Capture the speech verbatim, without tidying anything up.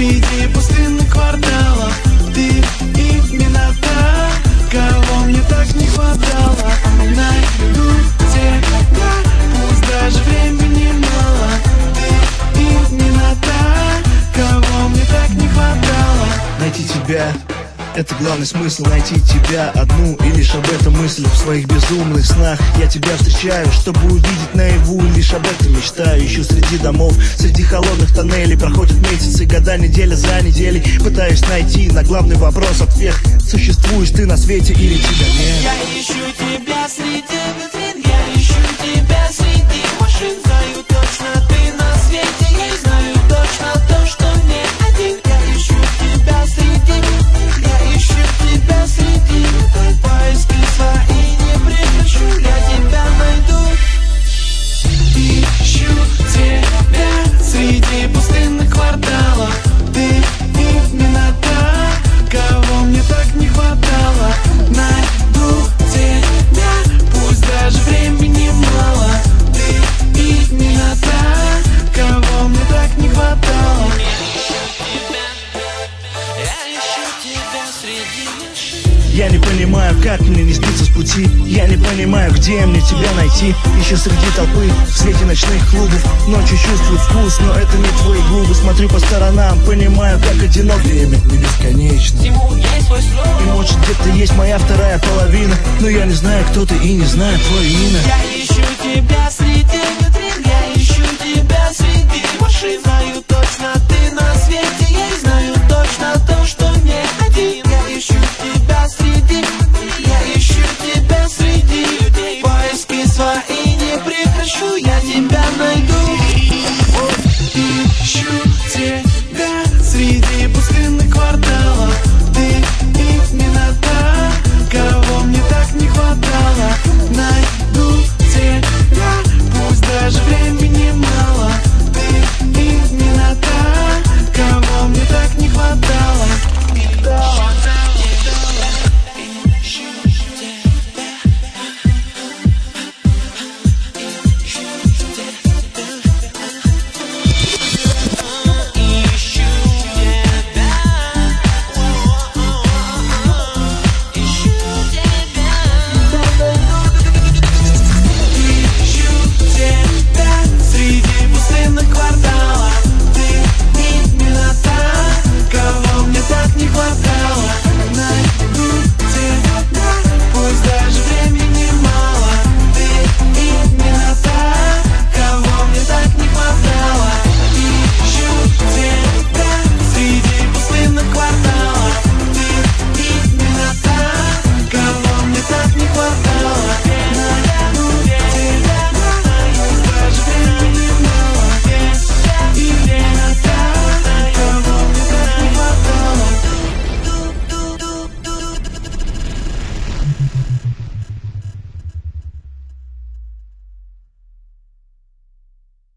среди пустынных кварталов. Ты именно та, кого мне так не хватало. Найду тебя, пусть даже времени мало. Ты именно та, кого мне так не хватало. Найти тебя — это главный смысл, найти тебя одну, и лишь об этом мысль в своих безумных снах. Я тебя встречаю, чтобы увидеть наяву, лишь об этом мечтаю. Ищу среди домов, среди холодных тоннелей. Проходят месяцы, года, неделя за неделей. Пытаюсь найти на главный вопрос ответ: существуешь ты на свете или тебя нет? Я ищу тебя среди витрин, я ищу тебя среди машин. Знаю точно, ты на свете, я знаю точно то, что не один. Я ищу тебя среди, я ищу тебя среди поиски свои не прекращу, я тебя найду. Ищу тебя среди пустынных кварталов. Ты именно та, кого мне так не хватало. Найду тебя, пусть даже времени мало. Ты именно та, кого мне так не хватало. Я ищу тебя среди машин. Я не понимаю, как мне не сбиться с пути. Я не понимаю, где мне тебя найти. Еще среди толпы, в свете ночных клубов. Ночью чувствую вкус, но это не твои губы. Смотрю по сторонам, понимаю, как одинок. Время не бесконечно, Всему есть свой срок. и может где-то есть моя вторая половина. Но я не знаю, кто ты, и не знаю твое имя. Я ищу тебя среди витрин, я ищу тебя среди машин. Знаю точно, ты на свете, я знаю точно то, что не один. Я ищу тебя среди, я ищу тебя среди людей. Поиски свои не прекращу, я тебя найду.